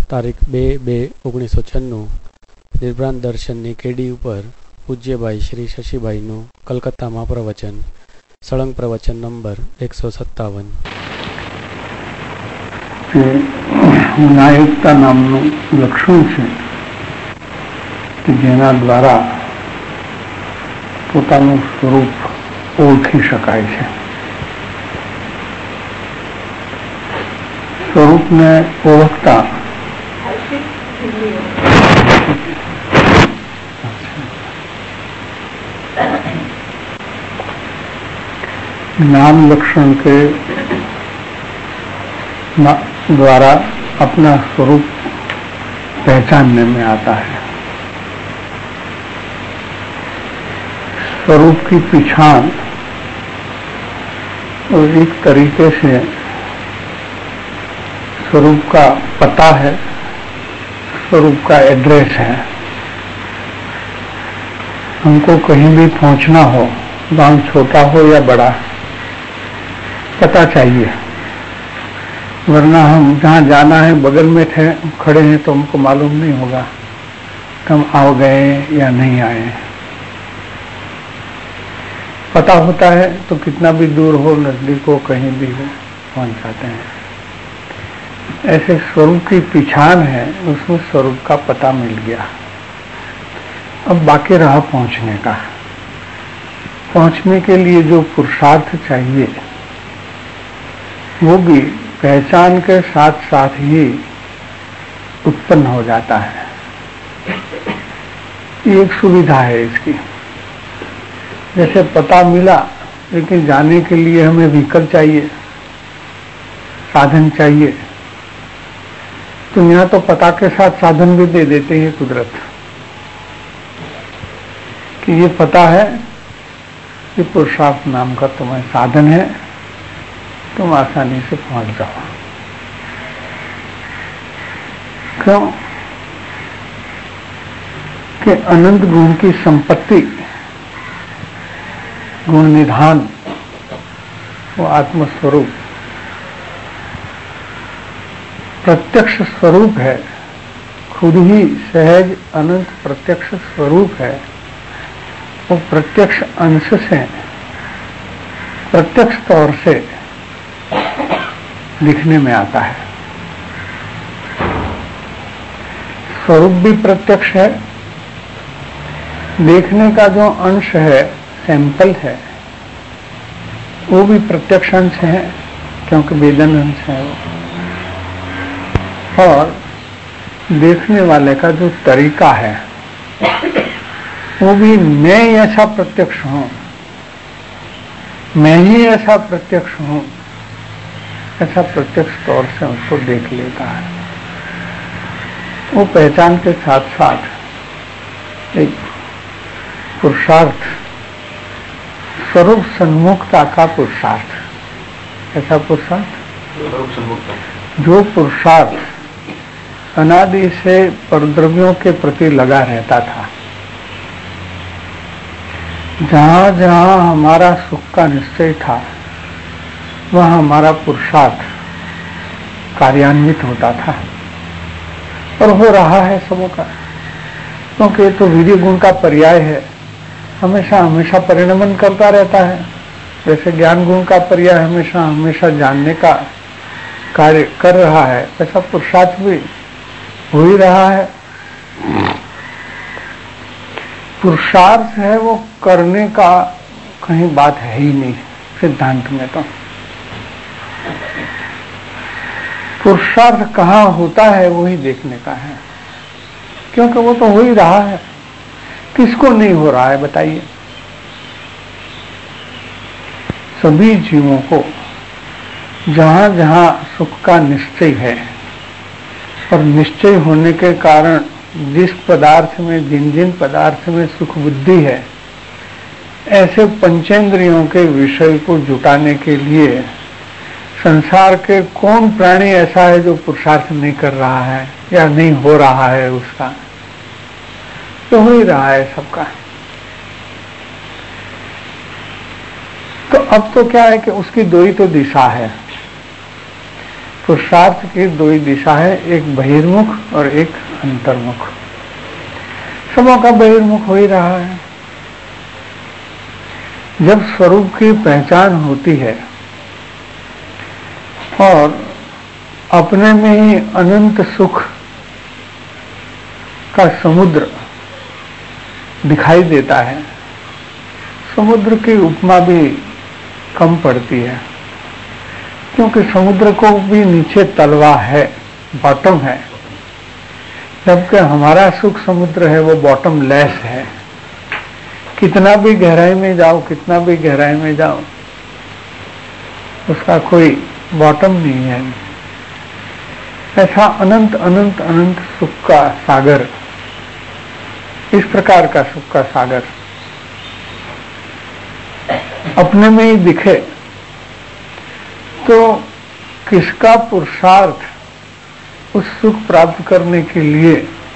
તારીખ 2/2/1996 નિર્ભ્રાંત દર્શનની કેડી ઉપર પૂજ્યભાઈ શ્રી શશીભાઈનું કલકત્તામાં પ્રવચન, સળંગ પ્રવચન નંબર 157. નાયકતા નામનું લક્ષણ છે કે જેના દ્વારા પોતાનું સ્વરૂપ ઓળખી શકાય છે. સ્વરૂપને ઓળખતા नाम लक्षण के द्वारा अपना स्वरूप पहचानने में आता है. स्वरूप की पहचान और एक तरीके से स्वरूप का पता है, स्वरूप का एड्रेस है. हमको कहीं भी पहुंचना हो, गांव छोटा हो या बड़ा, पता चाहिए, वरना हम जहाँ जाना है बगल में खड़े हैं तो हमको मालूम नहीं होगा कि हम आ गए या नहीं आए. पता होता है तो कितना भी दूर हो, नजदीक हो, कहीं भी हो, पहुंच जाते हैं. ऐसे स्वरूप की पहचान है, उसमें स्वरूप का पता मिल गया. अब बाकी रहा पहुंचने का. पहुंचने के लिए जो पुरुषार्थ चाहिए वो भी पहचान के साथ साथ ही उत्पन्न हो जाता है. ये एक सुविधा है इसकी. जैसे पता मिला, लेकिन जाने के लिए हमें व्हीकल चाहिए, साधन चाहिए, तो यहाँ तो पता के साथ साधन भी दे देते हैं कुदरत कि ये पता है कि पुरुषार्थ नाम का तुम्हें साधन है, तुम आसानी से पहुंच जाओ. क्यों कि अनंत गुण की संपत्ति, गुण निधान, वो आत्मस्वरूप प्रत्यक्ष स्वरूप है. खुद ही सहज अनंत प्रत्यक्ष स्वरूप है. वो प्रत्यक्ष अंश से, प्रत्यक्ष तौर से दिखने में आता है. स्वरूप भी प्रत्यक्ष है. देखने का जो अंश है, सैंपल है, वो भी प्रत्यक्ष अंश है, क्योंकि वेदन अंश है वो. और देखने वाले का जो तरीका है वो भी मैं ऐसा प्रत्यक्ष हूं, मैं ही ऐसा प्रत्यक्ष हूं, ऐसा प्रत्यक्ष तौर से उसको देख लेता है. वो पहचान के साथ साथ एक पुरुषार्थ, स्वरूप सन्मुखता का पुरुषार्थ. ऐसा पुरुषार्थ जो पुरुषार्थ अनादि से परद्रव्यों के प्रति लगा रहता था. जहां जहां हमारा सुख का निश्चय था, वह हमारा पुरुषार्थ कार्यान्वित होता था और हो रहा है सबों का. क्योंकि ये तो वीर्य गुण का पर्याय है, हमेशा हमेशा परिणमन करता रहता है. जैसे ज्ञान गुण का पर्याय हमेशा हमेशा जानने का कार्य कर रहा है, ऐसा पुरुषार्थ भी हो ही रहा है. पुरुषार्थ है वो करने का कहीं बात है ही नहीं सिद्धांत में. तो पुरुषार्थ कहाँ होता है वही देखने का है, क्योंकि वो तो हो ही रहा है. किसको नहीं हो रहा है बताइए? सभी जीवों को जहां जहां सुख का निश्चय है और निश्चय होने के कारण जिस पदार्थ में, जिन जिन पदार्थ में सुख बुद्धि है, ऐसे पंचेंद्रियों के विषय को जुटाने के लिए संसार के कौन प्राणी ऐसा है जो पुरुषार्थ नहीं कर रहा है या नहीं हो रहा है उसका? तो हो ही रहा है सबका. तो अब तो क्या है कि उसकी दो ही तो दिशा है. पुरुषार्थ की दो ही दिशा है, एक बहिर्मुख और एक अंतर्मुख। सबों का बहिर्मुख हो ही रहा है। जब स्वरूप की पहचान होती है और अपने में ही अनंत सुख का समुद्र दिखाई देता है, समुद्र की उपमा भी कम पड़ती है, क्योंकि समुद्र को भी नीचे तलवा है, बॉटम है, जबकि हमारा सुख समुद्र है वो बॉटम लेस है। कितना भी गहराई में जाओ, कितना भी गहराई में जाओ, उसका कोई बॉटम नहीं है। ऐसा अनंत अनंत अनंत सुख का सागर, इस प्रकार का सुख का सागर अपने में ही दिखे तो किसका पुरुषार्थ उस सुख प्राप्त करने के लिए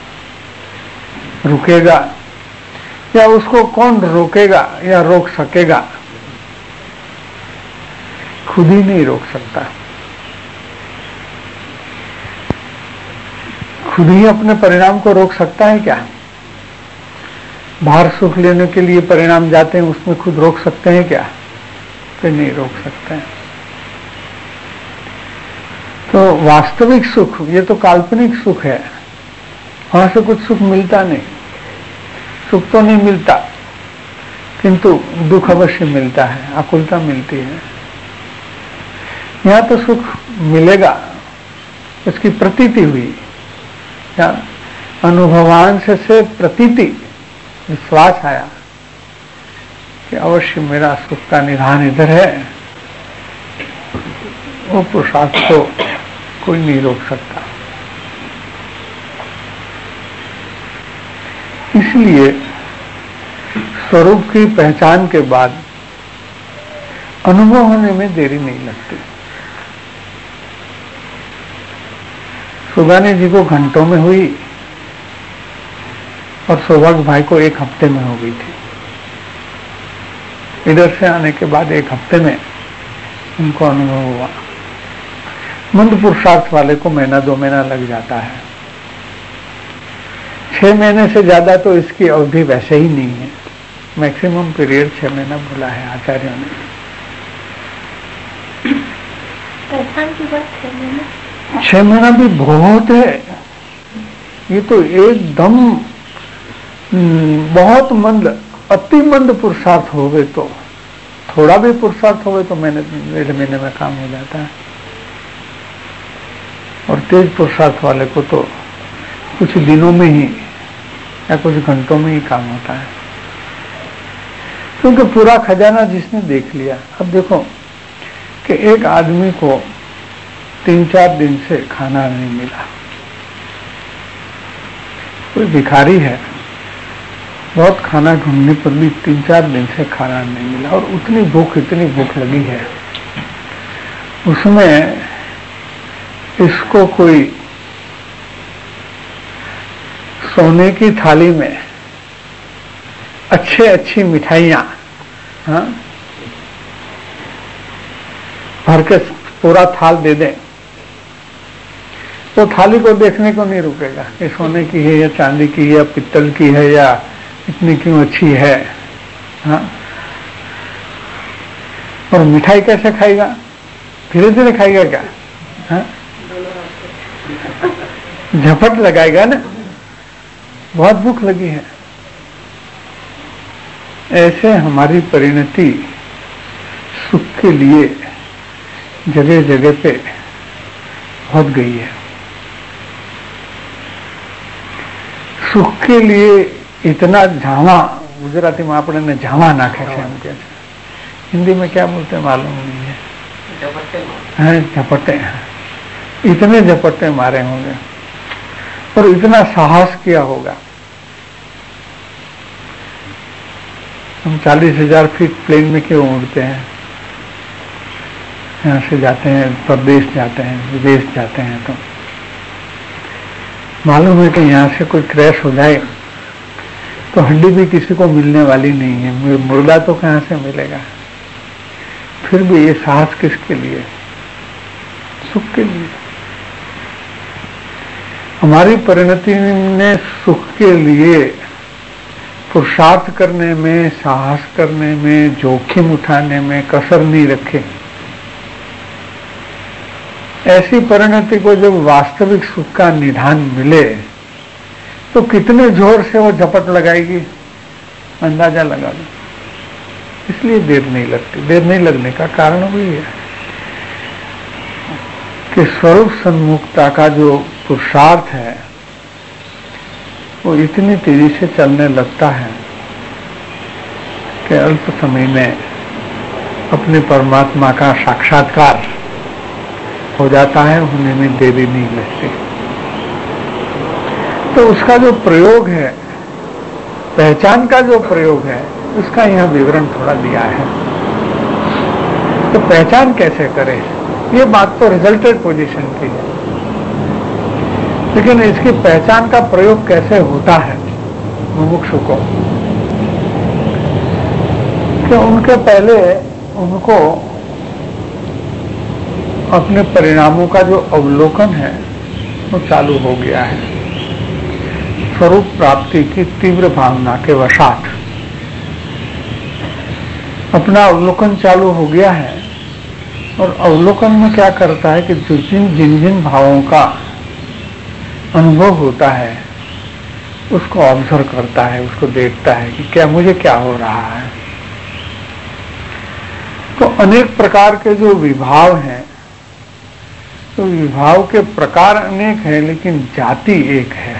रुकेगा, या उसको कौन रोकेगा या रोक सकेगा? खुद ही नहीं रोक सकता। खुद ही अपने परिणाम को रोक सकता है क्या? बाहर सुख लेने के लिए परिणाम जाते हैं, उसमें खुद रोक सकते हैं क्या? तो नहीं रोक सकते हैं। तो वास्तविक सुख, ये तो काल्पनिक सुख है, वहां से कुछ सुख मिलता नहीं। सुख तो नहीं मिलता, किंतु दुख अवश्य मिलता है, आकुलता मिलती है। यहां तो सुख मिलेगा, उसकी प्रतीति हुई, या अनुभवांश से प्रतीति, विश्वास आया कि अवश्य मेरा सुख का निधान इधर है। वो पुरुषार्थ को कोई नहीं रोक सकता। इसलिए स्वरूप की पहचान के बाद अनुभव होने में देरी नहीं लगती। सुगानी जी को घंटों में हुई और सौभाग्य भाई को एक हफ्ते में हो गई थी। इधर से आने के बाद एक हफ्ते में उनको अनुभव हुआ। मंद पुरुषार्थ वाले को महीना 2 महीना लग जाता है। 6 महीने से ज्यादा तो इसकी अवधि वैसे ही नहीं है। मैक्सिमम पीरियड 6 महीना बोला है आचार्यों ने। 6 महीना भी बहुत है। ये तो एकदम बहुत मंद, अति मंद पुरुषार्थ हो गए तो, थोड़ा भी पुरुषार्थ हो गए तो 1.5 महीने में काम हो जाता है। और तेज पुरुषार्थ वाले को तो कुछ दिनों में ही या कुछ घंटों में ही काम होता है, क्योंकि पूरा खजाना जिसने देख लिया। अब देखो कि एक आदमी को 3-4 दिन से खाना नहीं मिला, कोई भिखारी है, बहुत खाना ढूंढने पर भी 3-4 दिन से खाना नहीं मिला, और उतनी भूख लगी है, उसमें इसको कोई सोने की थाली में अच्छी मिठाइयां भर के पूरा थाल दे दें, तो थाली को देखने को नहीं रुकेगा कि सोने की है या चांदी की है या पित्तल की है या इतनी क्यों अच्छी है। हाँ, और मिठाई कैसे खाएगा? धीरे धीरे खाएगा क्या? हाँ? झपट लगाएगा ना, बहुत भूख लगी है। ऐसे हमारी परिणति सुख के लिए जगह जगह पे बहुत गई है। सुख के लिए इतना झावा, गुजराती में आपने ने झावा नाखे छे, हम कहते, हिंदी में क्या बोलते हैं मालूम नहीं है, झपटे, इतने झपटे मारे होंगे और इतना साहस किया होगा। हम 40,000 फीट प्लेन में क्यों उड़ते हैं? यहाँ से जाते हैं, प्रदेश जाते हैं, विदेश जाते हैं, तो मालूम है कि यहाँ से कोई क्रैश हो जाए तो हड्डी भी किसी को मिलने वाली नहीं है, मुर्दा तो कहाँ से मिलेगा। फिर भी ये साहस किसके लिए? सुख के लिए। हमारी परिणति ने सुख के लिए पुरुषार्थ करने में, साहस करने में, जोखिम उठाने में कसर नहीं रखे। ऐसी परिणति को जब वास्तविक सुख का निधान मिले तो कितने जोर से वो झपट लगाएगी, अंदाजा लगा लो। इसलिए देर नहीं लगती। देर नहीं लगने का कारण भी है कि स्वरूप सन्मुखता का जो पुरुषार्थ है वो इतनी तेजी से चलने लगता है कि अल्प समय में अपने परमात्मा का साक्षात्कार हो जाता है, होने में देरी नहीं लगती। तो उसका जो प्रयोग है, पहचान का जो प्रयोग है, उसका यह विवरण थोड़ा दिया है। तो पहचान कैसे करें, ये बात तो रिजल्टेड पोजीशन की है, लेकिन इसकी पहचान का प्रयोग कैसे होता है मुमुक्षु को, कि उनके पहले उनको अपने परिणामों का जो अवलोकन है वो चालू हो गया है। स्वरूप प्राप्ति की तीव्र भावना के वशात अपना अवलोकन चालू हो गया है। और अवलोकन में क्या करता है कि जिन जिन भावों का अनुभव होता है उसको ऑब्जर्व करता है, उसको देखता है कि क्या मुझे क्या हो रहा है। तो अनेक प्रकार के जो विभाव हैं, तो विभाव के प्रकार अनेक हैं लेकिन जाति एक है,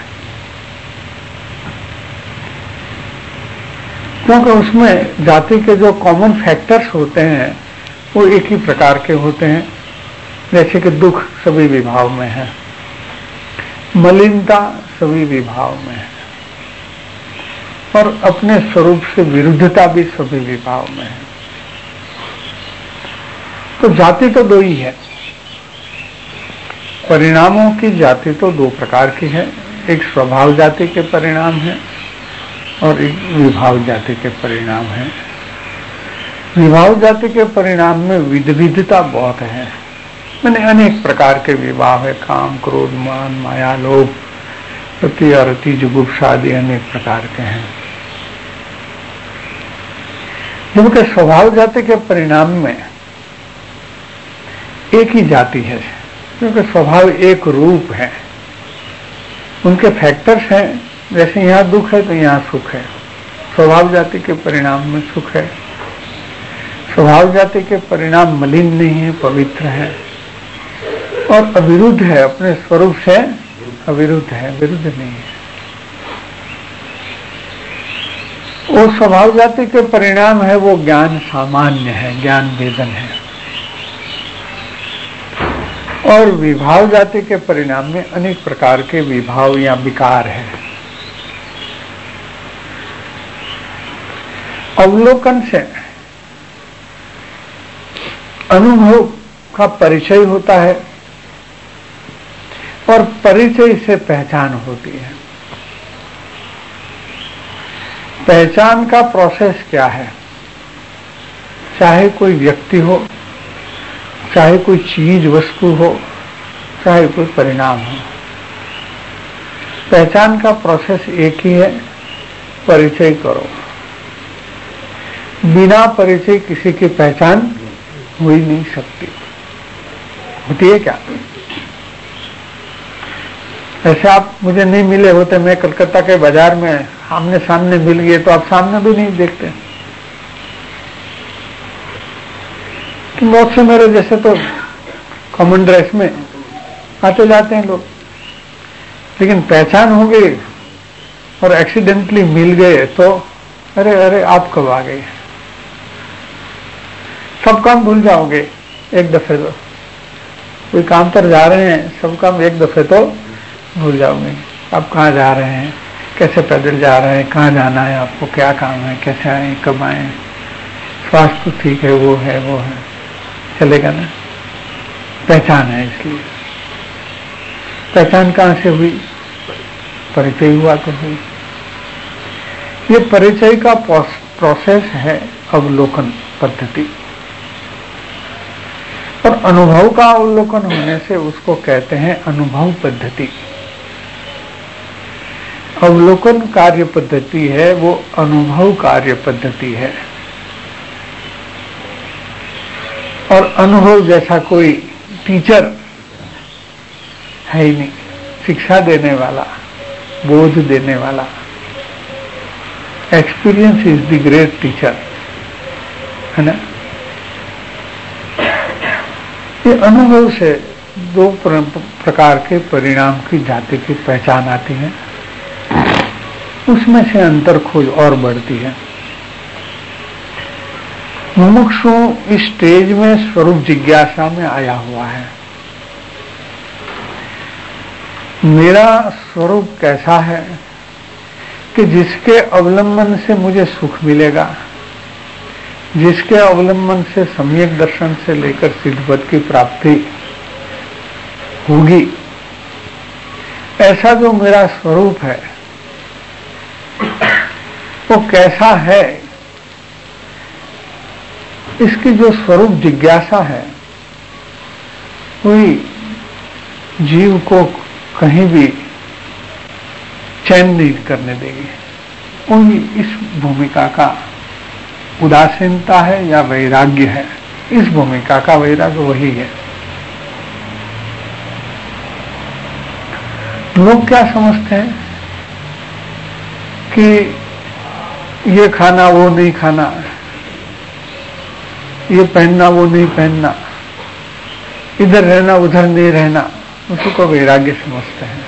क्योंकि उसमें जाति के जो कॉमन फैक्टर्स होते हैं वो एक ही प्रकार के होते हैं। जैसे कि दुख सभी विभाव में है, मलिनता सभी विभाव में है, और अपने स्वरूप से विरुद्धता भी सभी विभाव में है। तो जाति तो दो ही है। परिणामों की जाति तो दो प्रकार की है, एक स्वभाव जाति के परिणाम है और एक विभाव जाति के परिणाम है। विभाव जाति के परिणाम में विविधता बहुत है, मैंने अनेक प्रकार के विभाव है, काम, क्रोध, मान, माया, लोभ, रति, अरति, जुगुप्सा आदि अनेक प्रकार के हैं। जबकि स्वभाव जाति के परिणाम में एक ही जाति है, क्योंकि स्वभाव एक रूप है, उनके फैक्टर्स हैं। जैसे यहाँ दुख है तो यहाँ सुख है, स्वभाव जाति के परिणाम में सुख है। स्वभाव जाति के परिणाम मलिन नहीं है, पवित्र है और अविरुद्ध है, अपने स्वरूप से अविरुद्ध है, विरुद्ध नहीं है। वो स्वभाव जाति के परिणाम है, वो ज्ञान सामान्य है, ज्ञान वेदन है। और विभाव जाति के परिणाम में अनेक प्रकार के विभाव या विकार है। अवलोकन से अनुभव का परिचय होता है और परिचय से पहचान होती है। पहचान का प्रोसेस क्या है, चाहे कोई व्यक्ति हो, चाहे कोई चीज वस्तु हो, चाहे कोई परिणाम हो, पहचान का प्रोसेस एक ही है, परिचय करो। बिना परिचय किसी की पहचान हो ही नहीं सकती। होती है क्या? ऐसे आप मुझे नहीं मिले होते, मैं कलकत्ता के बाजार में आमने सामने मिल गए तो आप सामने भी नहीं देखते। कि बहुत से मेरे जैसे तो कॉमन ड्रेस में आते जाते हैं लोग, लेकिन पहचान हो गई और एक्सीडेंटली मिल गए तो अरे अरे आप कब आ गए, सब काम भूल जाओगे एक दफे। तो कोई काम पर जा रहे हैं, सब काम एक दफे तो भूल जाओगे। आप कहाँ जा रहे हैं, कैसे पैदल जा रहे हैं, कहाँ जाना है आपको, क्या काम है, कैसे आए, कब आए, स्वास्थ्य ठीक है, वो है, चलेगा ना। पहचान है, इसलिए पहचान कहाँ से हुई, परिचय हुआ तो हुई। ये परिचय का प्रोसेस है अवलोकन पद्धति, और अनुभव का अवलोकन होने से उसको कहते हैं अनुभव पद्धति। अवलोकन कार्य पद्धति है, वो अनुभव कार्य पद्धति है। और अनुभव जैसा कोई टीचर है ही नहीं, शिक्षा देने वाला, बोध देने वाला। Experience is the great teacher, है ना। ये अनुभव से दो प्रकार के परिणाम की जाति की पहचान आती है, उसमें से अंतर खोज और बढ़ती है। मुमुक्षु इस स्टेज में स्वरूप जिज्ञासा में आया हुआ है। मेरा स्वरूप कैसा है कि जिसके अवलंबन से मुझे सुख मिलेगा, जिसके अवलंबन से सम्यक दर्शन से लेकर सिद्धपद की प्राप्ति होगी, ऐसा जो मेरा स्वरूप है वो कैसा है, इसकी जो स्वरूप जिज्ञासा है कोई जीव को कहीं भी चैन नहीं करने देगी। वही इस भूमिका का उदासीनता है या वैराग्य है, इस भूमिका का वैराग्य वही है। लोग क्या समझते हैं कि ये खाना वो नहीं खाना, ये पहनना वो नहीं पहनना, इधर रहना उधर नहीं रहना, उसको वैराग्य समझते हैं।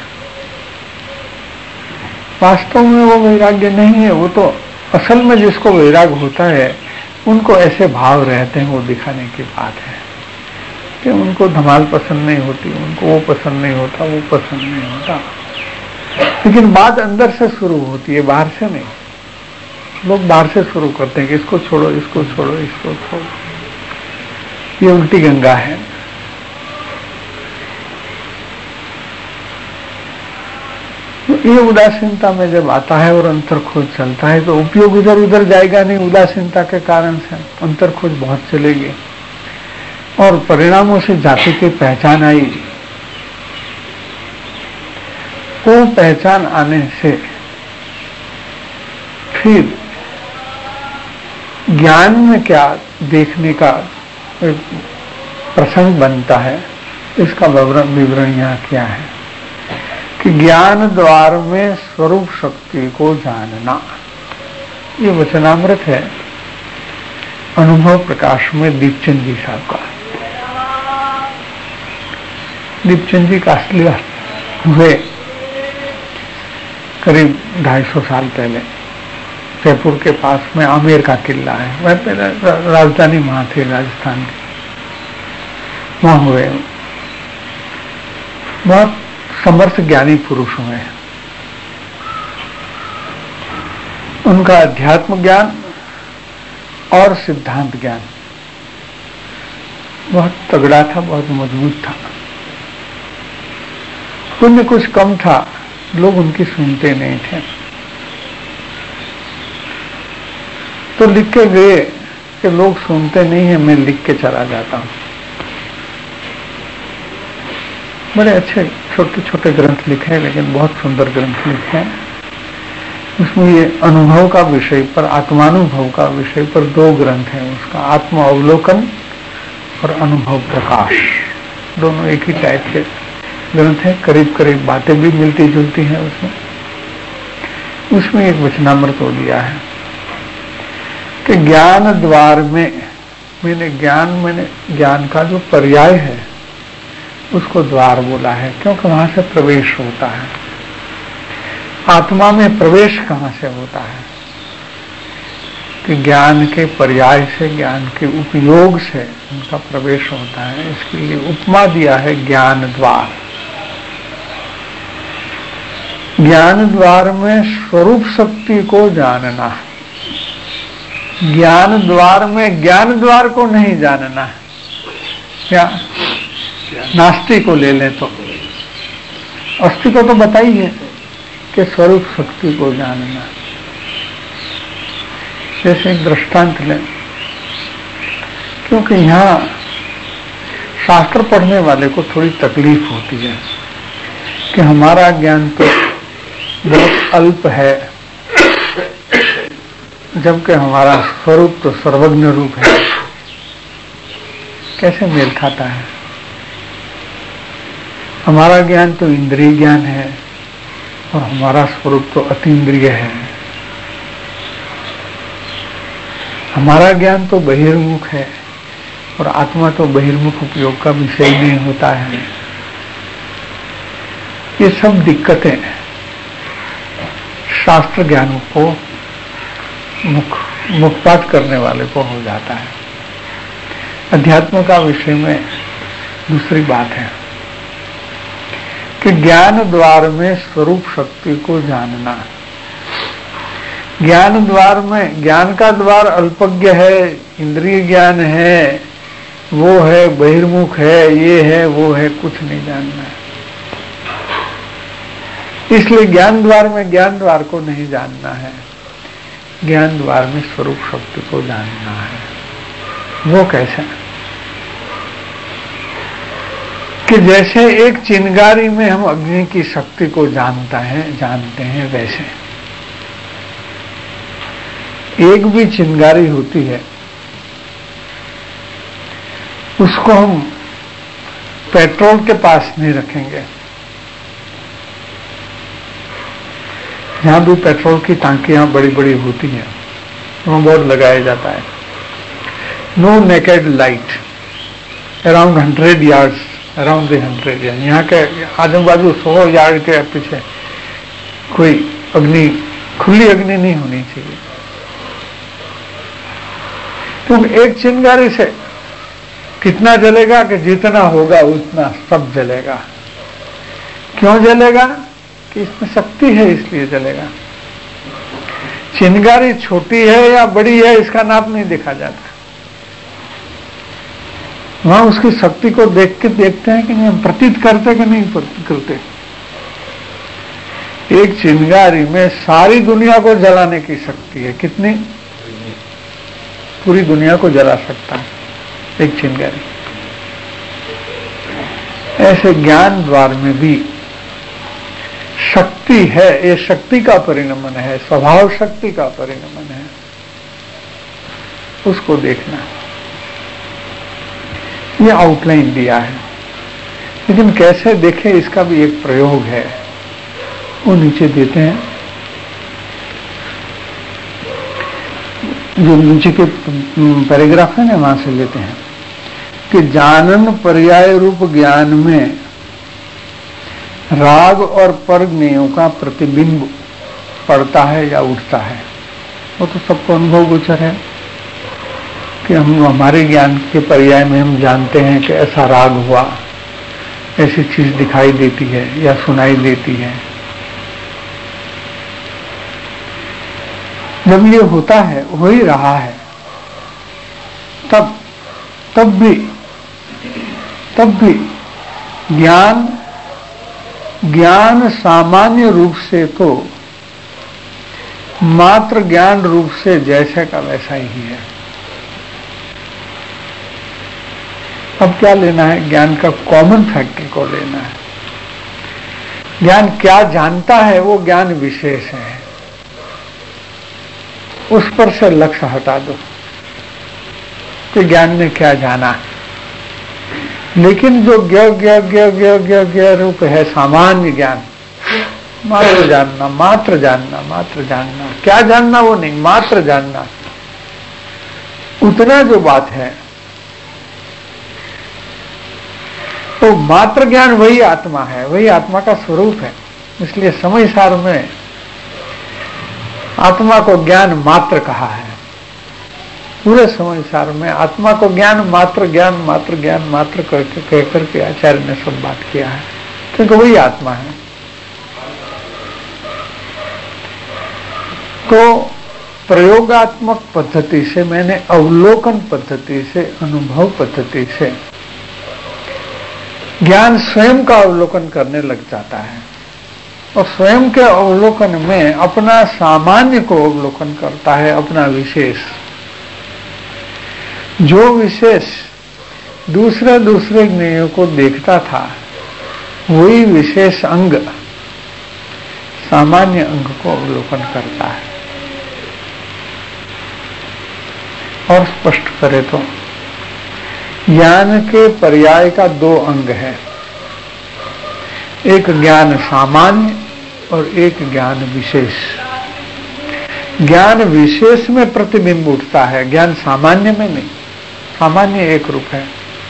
वास्तव में वो वैराग्य नहीं है। वो तो असल में जिसको वैराग्य होता है उनको ऐसे भाव रहते हैं, वो दिखाने की बात है कि उनको धमाल पसंद नहीं होती, उनको वो पसंद नहीं होता, वो पसंद नहीं होता, लेकिन बात अंदर से शुरू होती है, बाहर से नहीं। लोग बाहर से शुरू करते हैं कि इसको छोड़ो, इसको छोड़ो, इसको छोड़ो। ये उल्टी गंगा है। ये उदासीनता में जब आता है और अंतर खोज चलता है तो उपयोग उधर उधर जाएगा नहीं। उदासीनता के कारण से अंतर खोज बहुत चलेगी और परिणामों से जाति की पहचान आई। वो पहचान आने से फिर ज्ञान में क्या देखने का प्रसंग बनता है, इसका विवरण यहाँ क्या है कि ज्ञान द्वार में स्वरूप शक्ति को जानना। ये वचनामृत है अनुभव प्रकाश में दीपचंद जी साहब का। दीपचंद जी कास्टली हुए करीब 250 साल पहले। जयपुर के पास में आमेर का किला है, वह पहले राजधानी वहां थी राजस्थान की, वहां हुए। बहुत समर्थ ज्ञानी पुरुष हुए। उनका अध्यात्म ज्ञान और सिद्धांत ज्ञान बहुत तगड़ा था, बहुत मजबूत था। पुण्य कुछ कम था, लोग उनकी सुनते नहीं थे, तो लिख के गए कि लोग सुनते नहीं है, मैं लिख के चला जाता हूं। बड़े अच्छे छोटे छोटे ग्रंथ लिखे हैं, लेकिन बहुत सुंदर ग्रंथ लिखे हैं। उसमें ये अनुभव का विषय पर, आत्मानुभव का विषय पर 2 ग्रंथ हैं उसका, आत्म अवलोकन और अनुभव प्रकाश। दोनों एक ही टाइप के ग्रंथ हैं, करीब करीब बातें भी मिलती जुलती हैं उसमें। उसमें एक वचनामृत हो दिया है कि ज्ञान द्वार में, मैंने ज्ञान का जो पर्याय है उसको द्वार बोला है, क्योंकि वहां से प्रवेश होता है। आत्मा में प्रवेश कहां से होता है कि ज्ञान के पर्याय से, ज्ञान के उपयोग से उनका प्रवेश होता है। इसके लिए उपमा दिया है ज्ञान द्वार। ज्ञान द्वार में स्वरूप शक्ति को जानना, ज्ञान द्वार में ज्ञान द्वार को नहीं जानना। क्या नास्तिक को ले लें तो अस्थि को तो बताइए कि स्वरूप शक्ति को जानना। जैसे एक दृष्टांत लें, क्योंकि यहाँ शास्त्र पढ़ने वाले को थोड़ी तकलीफ होती है कि हमारा ज्ञान तो बहुत अल्प है, जबकि हमारा स्वरूप तो सर्वज्ञ रूप है। कैसे मेल खाता है? हमारा ज्ञान तो इंद्रिय ज्ञान है और हमारा स्वरूप तो अतीन्द्रिय है। हमारा ज्ञान तो बहिर्मुख है और आत्मा तो बहिर्मुख उपयोग का विषय नहीं होता है। ये सब दिक्कतें शास्त्र ज्ञान को मुखपाठ करने वाले को हो जाता है। अध्यात्म का विषय में दूसरी बात है कि ज्ञान द्वार में स्वरूप शक्ति को जानना। ज्ञान द्वार में, ज्ञान का द्वार अल्पज्ञ है, इंद्रिय ज्ञान है, वो है, बहिर्मुख है, ये है, वो है, कुछ नहीं जानना है। इसलिए ज्ञान द्वार में ज्ञान द्वार को नहीं जानना है, ज्ञान द्वार में स्वरूप शक्ति को जानना है। वो कैसे? कि जैसे एक चिंगारी में हम अग्नि की शक्ति को जानते हैं, वैसे एक भी चिंगारी होती है, उसको हम पेट्रोल के पास नहीं रखेंगे। जहां भी पेट्रोल की टांकियां बड़ी बड़ी होती हैं, वहां बोर्ड लगाया जाता है, no naked light around 100 yards, around the 100 yards। यहाँ के आजू बाजू 100 यार्ड के पीछे कोई अग्नि, खुली अग्नि नहीं होनी चाहिए। तो एक चिंगारी से कितना जलेगा कि जितना होगा उतना सब जलेगा। क्यों जलेगा? कि इसमें शक्ति है, इसलिए जलेगा। चिंगारी छोटी है या बड़ी है, इसका नाप नहीं देखा जाता। वहां उसकी शक्ति को देखते हैं कि नहीं, हम प्रतीत करते कि नहीं करते। एक चिंगारी में सारी दुनिया को जलाने की शक्ति है। कितनी? पूरी दुनिया को जला सकता है एक चिंगारी। ऐसे ज्ञान द्वार में भी शक्ति है, ये शक्ति का परिणमन है, स्वभाव शक्ति का परिणमन है, उसको देखना। ये आउटलाइन दिया है, लेकिन कैसे देखें इसका भी एक प्रयोग है, वो नीचे देते हैं। जो नीचे के पैराग्राफ है ना, वहां से लेते हैं कि जानन पर्याय रूप ज्ञान में राग और परज्ञेयों का प्रतिबिंब पड़ता है या उठता है। वो तो सबको अनुभव गोचर है कि हम हमारे ज्ञान के पर्याय में हम जानते हैं कि ऐसा राग हुआ, ऐसी चीज दिखाई देती है या सुनाई देती है। जब ये होता है, हो ही रहा है, तब भी ज्ञान सामान्य रूप से तो मात्र ज्ञान रूप से जैसे का वैसा ही है। अब क्या लेना है? ज्ञान का कॉमन फैक्टर को लेना है। ज्ञान क्या जानता है, वो ज्ञान विशेष है, उस पर से लक्ष्य हटा दो कि ज्ञान ने क्या जाना। लेकिन जो ज्ञ रूप है सामान्य ज्ञान, मात्र जानना, क्या जानना वो नहीं, मात्र जानना, उतना जो बात है तो मात्र ज्ञान वही आत्मा है, वही आत्मा का स्वरूप है। इसलिए समय सार में आत्मा को ज्ञान मात्र कहा है। पूरे समय सार में आत्मा को ज्ञान मात्र कह करके आचार्य ने सब बात किया है, क्योंकि वही आत्मा है। तो प्रयोगात्मक पद्धति से, मैंने अवलोकन पद्धति से, अनुभव पद्धति से ज्ञान स्वयं का अवलोकन करने लग जाता है और स्वयं के अवलोकन में अपना सामान्य को अवलोकन करता है, अपना विशेष। जो विशेष दूसरे ज्ञेयों को देखता था, वही विशेष अंग सामान्य अंग को अवलोकन करता है। और स्पष्ट करें तो ज्ञान के पर्याय का दो अंग है, एक ज्ञान सामान्य और एक ज्ञान विशेष। ज्ञान विशेष में प्रतिबिंब उठता है, ज्ञान सामान्य में नहीं। सामान्य एक रूप है।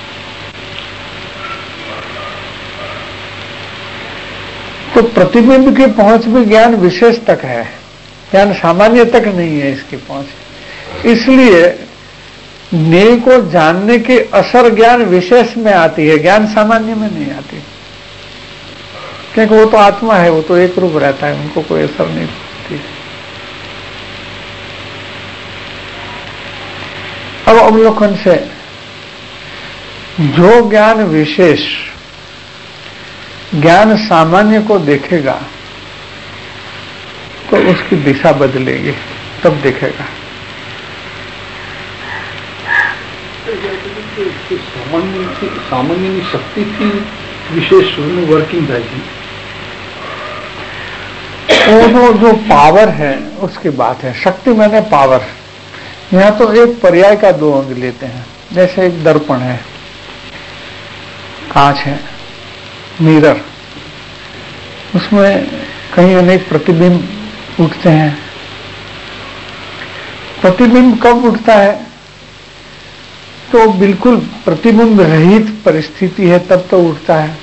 तो प्रतिबिंब की पहुंच भी ज्ञान विशेष तक है, ज्ञान सामान्य तक नहीं है इसकी पहुंच। इसलिए ज्ञेय को जानने की असर ज्ञान विशेष में आती है, ज्ञान सामान्य में नहीं आती, क्योंकि वो तो आत्मा है, वो तो एक रूप रहता है, उनको कोई असर नहीं होती। अब अवलोकन से जो ज्ञान विशेष ज्ञान सामान्य को देखेगा तो उसकी दिशा बदलेगी, तब देखेगा। सामान्य शक्ति की विशेष वर्किंग जाएगी, वो जो पावर है उसकी बात है। शक्ति मैंने पावर। यहाँ तो एक पर्याय का दो अंग लेते हैं, जैसे एक दर्पण है, कांच है, मिरर, उसमें कहीं अनेक प्रतिबिंब उठते हैं। प्रतिबिंब कब उठता है? तो बिल्कुल प्रतिबिंब रहित परिस्थिति है तब तो उठता है।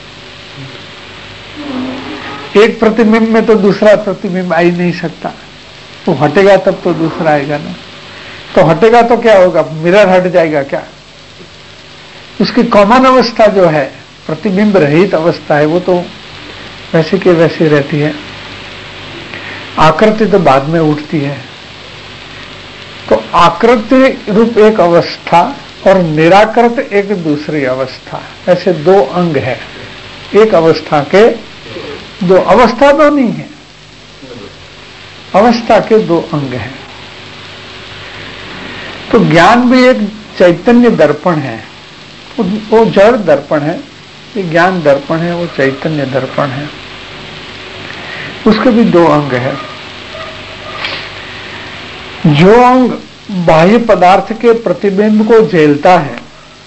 एक प्रतिबिंब में तो दूसरा प्रतिबिंब आ ही नहीं सकता, तो हटेगा तब तो दूसरा आएगा ना। तो हटेगा तो क्या होगा? मिरर हट जाएगा क्या? उसकी कॉमन अवस्था जो है, प्रतिबिंब रहित अवस्था है, वो तो वैसे की वैसी रहती है। आकृति तो बाद में उठती है। तो आकृति रूप एक अवस्था और निराकृत एक दूसरी अवस्था, ऐसे दो अंग है। एक अवस्था के दो, अवस्था तो नहीं है, अवस्था के दो अंग हैं। तो ज्ञान भी एक चैतन्य दर्पण है, वो जड़ दर्पण है, ये ज्ञान दर्पण है, वो चैतन्य दर्पण है। उसके भी दो अंग है। जो अंग बाह्य पदार्थ के प्रतिबिंब को झेलता है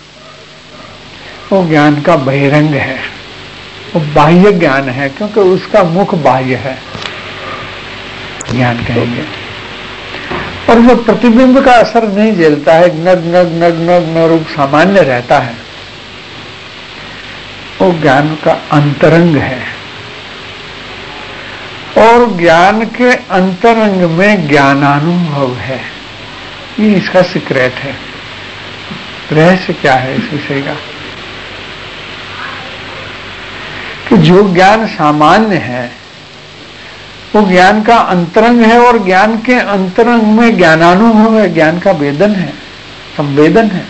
वो ज्ञान का बहिरंग है, वो बाह्य ज्ञान है, क्योंकि उसका मुख बाह्य है, ज्ञान कहेंगे। और जो प्रतिबिंब का असर नहीं झेलता है, नग नग नग नग न रूप सामान्य रहता है, वो ज्ञान का अंतरंग है। और ज्ञान के अंतरंग में ज्ञानानुभव है, ये इसका सीक्रेट है। रहस्य क्या है इस विषय का? कि जो ज्ञान सामान्य है वो ज्ञान का अंतरंग है, और ज्ञान के अंतरंग में ज्ञानानुभव है, ज्ञान का वेदन है, संवेदन है।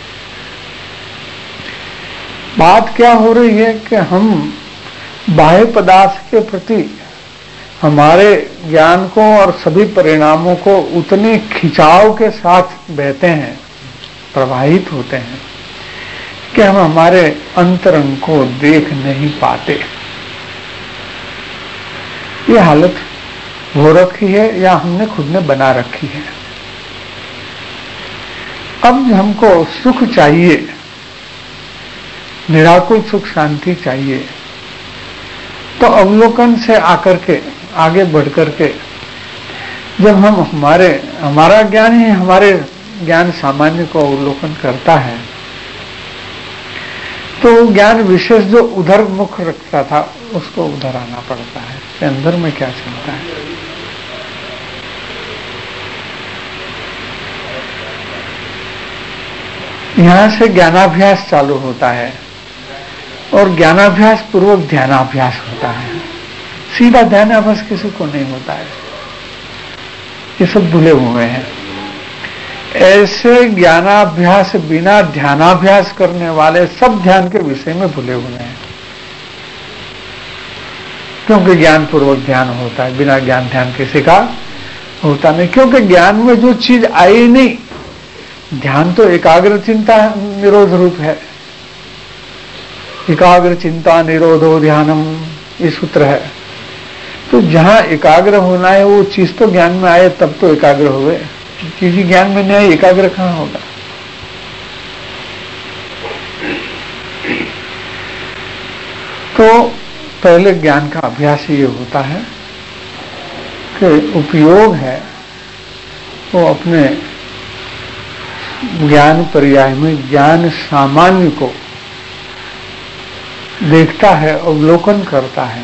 बात क्या हो रही है कि हम बाह्य पदार्थ के प्रति हमारे ज्ञान को और सभी परिणामों को उतने खिंचाव के साथ बहते हैं, प्रवाहित होते हैं, कि हम हमारे अंतरंग को देख नहीं पाते। ये हालत हो रखी है या हमने खुद ने बना रखी है। अब हमको सुख चाहिए, निराकुल सुख शांति चाहिए, तो अवलोकन से आकर के आगे बढ़ करके जब हम हमारा ज्ञान ही हमारे ज्ञान सामान्य को अवलोकन करता है, तो ज्ञान विशेष जो उधर मुख रखता था उसको उधर आना पड़ता है कि अंदर में क्या चलता है। यहां से ज्ञानाभ्यास चालू होता है और ज्ञानाभ्यास पूर्वक ध्यानाभ्यास होता है। सीधा ध्यानाभ्यास किसी को नहीं होता है, ये सब भूले हुए हैं। ऐसे ज्ञानाभ्यास बिना ध्यानाभ्यास करने वाले सब ध्यान के विषय में भूले हुए हैं, क्योंकि ज्ञान पूर्वक ध्यान होता है, बिना ज्ञान ध्यान किसी का होता नहीं। क्योंकि ज्ञान में जो चीज आई नहीं, ध्यान तो एकाग्र चिंता निरोध रूप है। एकाग्र चिंता निरोधो ध्यानम, ये सूत्र है। तो जहां एकाग्र होना है वो चीज तो ज्ञान में आए तब तो एकाग्र हो गए। चीज ही ज्ञान में नहीं आए, एकाग्र कहां होगा? तो पहले ज्ञान का अभ्यास ये होता है कि उपयोग है वो अपने ज्ञान पर्याय में ज्ञान सामान्य को देखता है, अवलोकन करता है,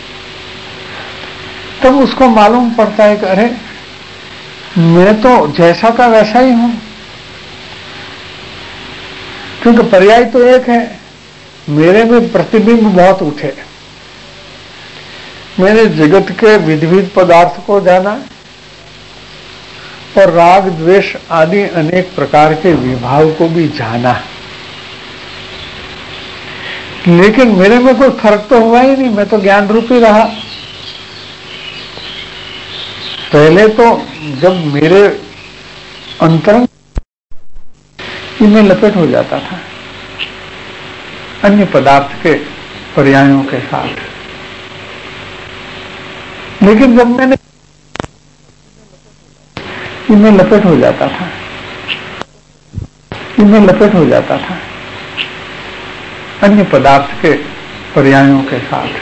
तब उसको मालूम पड़ता है कि अरे मैं तो जैसा का वैसा ही हूं, क्योंकि पर्याय तो एक है। मेरे में प्रतिबिंब बहुत उठे, मैंने जगत के विविध पदार्थ को जाना और राग द्वेष आदि अनेक प्रकार के विभाव को भी जाना, लेकिन मेरे में कोई फर्क तो हुआ ही नहीं, मैं तो ज्ञान रूपी रहा। पहले तो जब मेरे अंतरंग में लपेट हो जाता था अन्य पदार्थ के पर्यायों के साथ, लेकिन जब मैंने इनमें लपेट हो जाता था, इनमें लपेट हो जाता था अन्य पदार्थ के पर्यायों के साथ,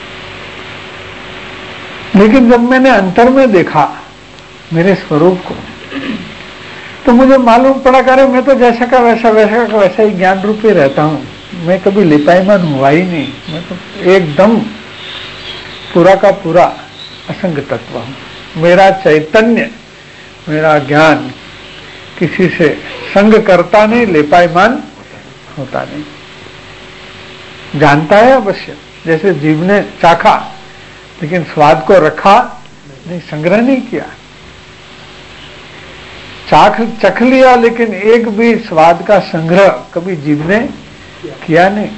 लेकिन जब मैंने अंतर में देखा मेरे स्वरूप को, तो मुझे मालूम पड़ा कि मैं तो जैसा का वैसा, वैसा का वैसा ही ज्ञान रूपी रहता हूं। मैं कभी लिपायमान हुआ ही नहीं, मैं तो एकदम पूरा का पूरा असंग तत्व हूं। मेरा चैतन्य, मेरा ज्ञान किसी से संग करता नहीं, लिपायमान होता नहीं। जानता है अवश्य, जैसे जीव ने चाखा लेकिन स्वाद को रखा नहीं, संग्रह नहीं किया। चख लिया लेकिन एक भी स्वाद का संग्रह कभी जीव ने किया नहीं।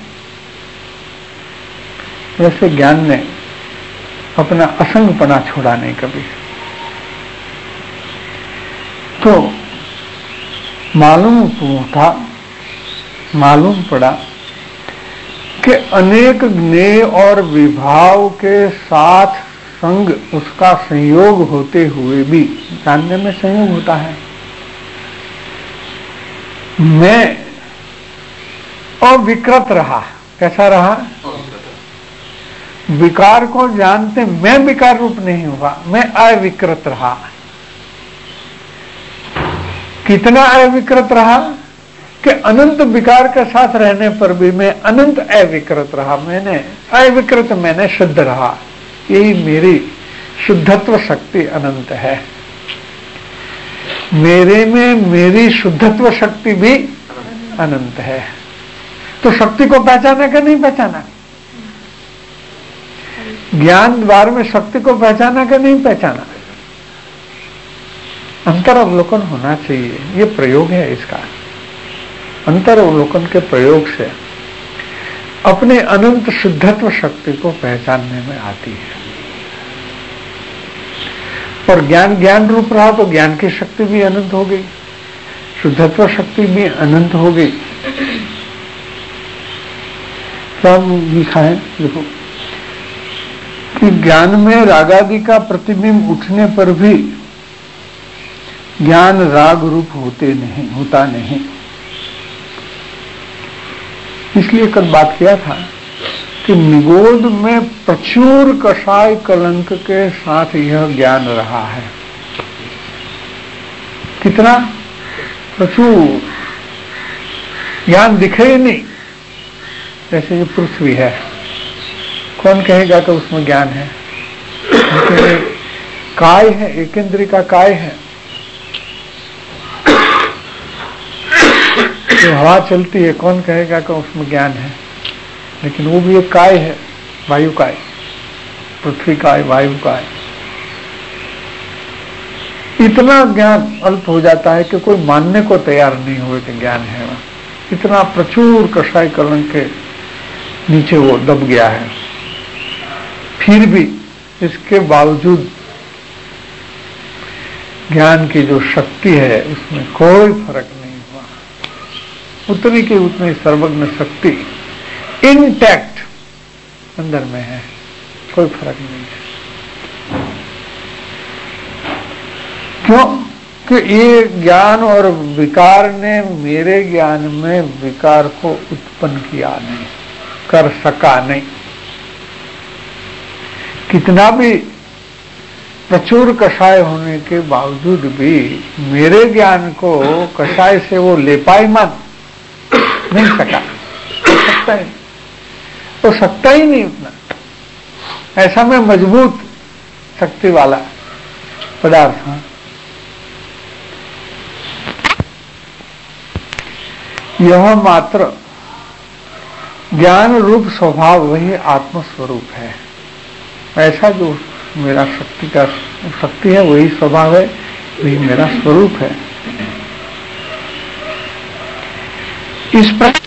वैसे ज्ञान ने अपना असंगपना छोड़ा नहीं कभी। तो मालूम पड़ा कि अनेक ज्ञेय और विभाव के साथ संग, उसका संयोग होते हुए भी जानने में संयोग होता है। मैं अविकृत रहा। कैसा रहा? विकार को जानते मैं विकार रूप नहीं हुआ, मैं अविकृत रहा। कितना अविकृत रहा कि अनंत विकार के साथ रहने पर भी मैं अनंत अविकृत रहा। मैंने अविकृत, मैंने शुद्ध रहा। यही मेरी शुद्धत्व शक्ति अनंत है। मेरे में मेरी शुद्धत्व शक्ति भी अनंत है। तो शक्ति को पहचाना कि नहीं पहचाना? ज्ञान द्वार में शक्ति को पहचाना कि नहीं पहचाना? अंतर अवलोकन होना चाहिए। ये प्रयोग है इसका। अंतर अवलोकन के प्रयोग से अपने अनंत शुद्धत्व शक्ति को पहचानने में आती है। और ज्ञान ज्ञान रूप रहा तो ज्ञान की शक्ति भी अनंत हो गई, शुद्धत्व शक्ति भी अनंत हो गई। सब लिखा है, देखो कि ज्ञान में रागादि का प्रतिबिंब उठने पर भी ज्ञान राग रूप होता नहीं। इसलिए कल बात किया था कि निगोद में प्रचुर कषाय कलंक के साथ यह ज्ञान रहा है। कितना प्रचुर ज्ञान दिखे ही नहीं। जैसे ये पृथ्वी है, कौन कहेगा कि उसमें ज्ञान है? काय है, एक इंद्रिय का काय है। जो हवा चलती है, कौन कहेगा कि उसमें ज्ञान है? लेकिन वो भी एक काय है, वायु काय, पृथ्वी काय, वायु काय। इतना ज्ञान अल्प हो जाता है कि कोई मानने को तैयार नहीं हुए कि ज्ञान है। इतना प्रचुर कषाय कलंक के नीचे वो दब गया है। फिर भी इसके बावजूद ज्ञान की जो शक्ति है उसमें कोई फर्क नहीं हुआ। उतनी की उतनी सर्वज्ञ शक्ति इंटैक्ट अंदर में है, कोई फर्क नहीं है। क्यों कि ये ज्ञान और विकार ने मेरे ज्ञान में विकार को उत्पन्न किया नहीं, कर सका नहीं। कितना भी प्रचुर कषाय होने के बावजूद भी मेरे ज्ञान को कषाय से वो ले पायमान नहीं सका, हो सकता ही नहीं उतना। ऐसा में मजबूत शक्ति वाला पदार्थ है। यह मात्र ज्ञान रूप स्वभाव वही आत्मस्वरूप है। ऐसा जो मेरा शक्ति है वही स्वभाव है, वही मेरा स्वरूप है। इस प्रकार